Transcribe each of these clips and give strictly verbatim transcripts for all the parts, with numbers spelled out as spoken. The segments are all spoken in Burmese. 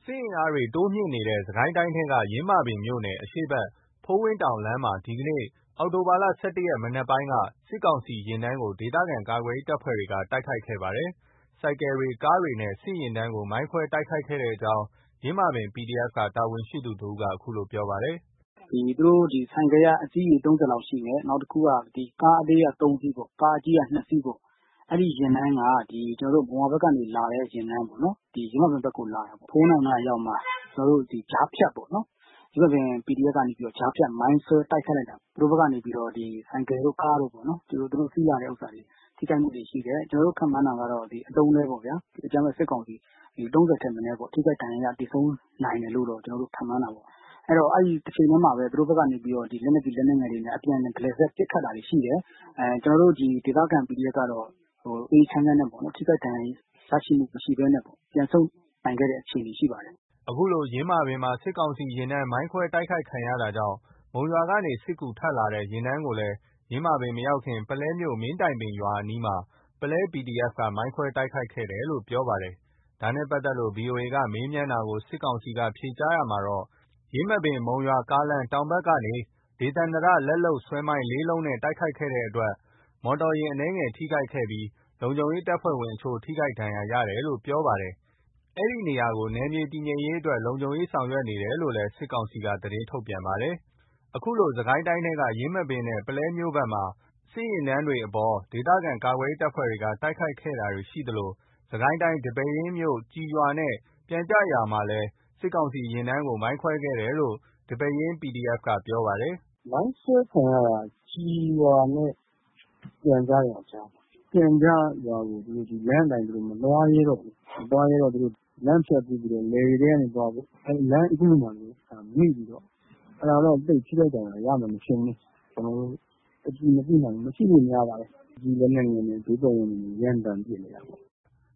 စစ်အင်အားတွေတိုးမြင့်နေတဲ့ စစ်ကိုင်းတိုင်းထဲက ယင်းမာပင်မြို့နယ် အရှေ့ဘက် ဖိုးဝင်းတောင်လမ်းမှာ ဒီနေ့ အောက်တိုဘာ ၁၁ ရက် မနက်ပိုင်းက စစ်ကောင်စီယာဉ်တန်းကို ဒေသခံကာကွယ်ရေးတပ်ဖွဲ့တွေက တိုက်ခိုက်ခဲ့ပါတယ်။ ဆိုင်ကယ်တွေ၊ ကားတွေနဲ့ စစ်ယာဉ်တန်းကို မိုင်းခွဲတိုက်ခိုက်ခဲ့တဲ့အကြောင်း ယင်းမာပင် ပီဒီအက်ဖ် က တာဝန်ရှိသူတဦးက အခုလိုပြောပါတယ်။ “သူတို့ဆိုင်ကယ်က အစီးရေ ၃၀ လောက်ရှိမယ်။ နောက်တခုက ကားအသေးက ၃ စီးပေါ့။ ကားအကြီးက ၂ စီးပေါ့။ အဲ့ဒီယာဉ်တန်းက ကျွန်တော်တို့ ဗန်းမော်ဘက်ကနေလာတဲ့ ယာဉ်တန်းပေါ့နော်။ ယင်းမာပင်ဘက်ကိုလာတာပေါ့။ ဖိုးဝင်းတောင်နားအရောက်မှာ ကျွန်တော်တို့ကြားဖြတ်ပေါ့နော်။ ယင်းမာပင် ပီဒီအက်ဖ် ကနေပြီးတော့ ကြားဖြတ်မိုင်းဆွဲတိုက်ခိုက်လိုက်တာ။ သူတို့ဘက်ကနေပြီးတော့ ဆိုင်ကယ်တို့ ကားတို့ပေါ့နော်။ သူတို့စီးလာတဲ့ဥစ္စာတွေ ထိခိုက်မှုတွေရှိတယ်။ ကျွန်တော်တို့ခန့်မှန်းတာကတော့ အလုံးအလဲပေါ့ဗျာ။ အကြမ်းဖက်စစ်ကောင်စီ ၃၀ ထက်မနည်းပေါ့။ ထိခိုက်ဒဏ်ရာရသေဆုံးနိုင်တယ်လို့တော့ ကျွန်တော်တို့ခန့်မှန်းတာပေါ့။ အဲ့တော့ အဲ့ဒီတချိန်တည်းမှာပဲ သူတို့ဘက်ကနေပြီးတော့ လက်နက်ကြီးလက်နက်ငယ်တွေနဲ့ အပြန်အလှန်ဒလစပ်ပစ်ခတ်တာတွေရှိတယ်။ ကျွန်တော်တို့ဒေသခံ ပီဒီအက်ဖ် ကတော့ အေးအေးချမ်းချမ်းနဲ့ပေါ့နော်။ ထိခိုက်ဒဏ်ရာရရှိမှုမရှိဘဲနဲ့ပေါ့။ ပြန်ဆုတ်နိုင်ခဲ့တဲ့အခြေအနေရှိပါတယ်။ ” အခုလို ယင်းမာပင်မှာ စစ်ကောင်စီယာဉ်တန်း မိုင်းခွဲတိုက်ခိုက်ခံရတာကြောင့် မုံရွာကနေ စစ်ကူထပ်လာတဲ့ ယာဉ်တန်းကိုလည်း ယင်းမာပင်မရောက်ခင် ပုလဲမြို့ မင်းတိုင်ပင်ရွာအနီးမှာ ပုလဲ ပီဒီအက်ဖ် က မိုင်းခွဲတိုက်ခိုက်ခဲ့တယ်လို့ ပြောပါတယ်။ ဒါနဲ့ပတ်သက်လို့ ဗွီအိုအေက မေးမြန်းတာကို စစ်ကောင်စီက ဖြေကြားရာမှာတော့ ယင်းမာပင်-မုံရွာကားလမ်း တောင်ဘက်ကနေ ဒေသန္တရလက်လုပ်ဆွဲမိုင်း လေးလုံးနဲ့ တိုက်ခိုက်ခဲ့တဲ့အတွက် မော်တော်ယာဉ်အနည်းငယ်ထိခိုက်ခဲ့ပြီး လုံခြုံရေးတပ်ဖွဲ့ဝင်အချို့ ထိခိုက်ဒဏ်ရာရတယ်လို့ ပြောပါတယ်။ အဲဒီနေရာကို နယ်မြေတည်ငြိမ်ရေးအတွက် လုံခြုံရေးဆောင်ရွက်နေတယ်လို့လည်း စစ်ကောင်စီက သတင်းထုတ်ပြန်ပါတယ်။ အခုလို စစ်ကိုင်းတိုင်းထဲက ယင်းမာပင်နဲ့ ပုလဲမြို့ဘက်မှာ စစ်ယာဉ်တန်းတွေအပေါ် ဒေသခံကာကွယ်ရေးတပ်ဖွဲ့တွေက တိုက်ခိုက်ခဲ့တာတွေရှိသလို စစ်ကိုင်းတိုင်း ဒီပဲယင်းမြို့ ကျည်ရွာနဲ့ ပြန်ကျရွာမှာလည်း စစ်ကောင်စီယာဉ်တန်းကို မိုင်းခွဲခဲ့တယ်လို့ ဒီပဲယင်း ပီဒီအက်ဖ် က ပြောပါတယ်။ “မိုင်းဆွဲခံရတာ ကျည်ရွာနဲ့ ပြန်ကျရွာကြားမှာ။ ပြန်ကျရွာကို လမ်းအတိုင်းမသွားရဲတော့ဘူး။ မသွားရဲတော့ လမ်းဖြတ်ကူးပြီးတော့ လယ်တွေထဲကနေသွားဖို့ လမ်းအခုမှာမိပြီးတော့ အဲ့ဒါတော့ သိပ်ထိခိုက်ဒဏ်ရာရမယ်မထင်ဘူး။ ကျွန်တော်တို့ အတည်မပြုနိုင်ဘူး။ မရှိဖို့များပါတယ်။ လက်နက်ငယ်နဲ့ ဘေးပတ်ဝန်းကျင်ကို ရမ်းသမ်းပစ်နေတာပေါ့။ ”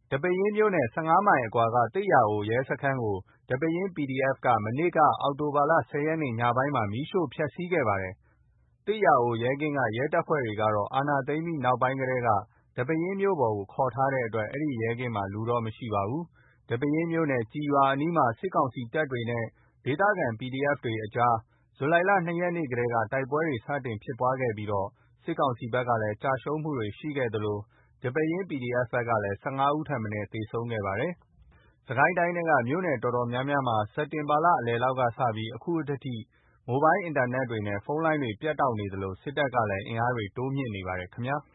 ဒီပဲယင်းမြို့နဲ့ ၁၅ မိုင်အကွာက သစ်ရာအိုရဲစခန်းကို ဒီပဲယင်း ပီဒီအက်ဖ် က မနေ့က အောက်တိုဘာ ၁၀ ရက် ညပိုင်းမှာ မီးရှို့ဖျက်ဆီးခဲ့ပါတယ်။ သစ်ရာအိုရဲကင်းက ရဲတပ်ဖွဲ့တွေကတော့ အာဏာသိမ်းပြီးနောက်ပိုင်းကတည်းက ဒီပဲယင်းမြို့ပေါ်ကို ခေါ်ထားတဲ့အတွက် အဲဒီရဲကင်းမှာ လူတော့မရှိပါဘူး။ ဒီပဲယင်းမြို့နဲ့ ကျည်ရွာအနီးမှာ စစ်ကောင်စီတပ်တွေနဲ့ ဒေသခံ ပီဒီအက်ဖ် တွေကြား ဇူလိုင် ၂ ရက်ကတည်းက တိုက်ပွဲတွေ စတင်ဖြစ်ပွားခဲ့ပြီး စစ်ကောင်စီဘက်ကလည်း ကျရှုံးမှုတွေရှိခဲ့သလို ဒီပဲယင်း ပီဒီအက်ဖ် ဘက်ကလည်း ၁၅ ဦးထက်မနည်း သေဆုံးခဲ့ပါတယ်။ စစ်ကိုင်းတိုင်းထဲက မြို့နယ်တော်တော်များများမှာ စက်တင်ဘာလလယ်လောက်ကစပြီး အခုထက်ထိ မိုဘိုင်းအင်တာနက်တွေနဲ့ ဖုန်းလိုင်းတွေ ပြတ်တောက်နေသလို စစ်တပ်ကလည်း အင်အားတွေ တိုးမြှင့်နေပါတယ်ခင်ဗျာ။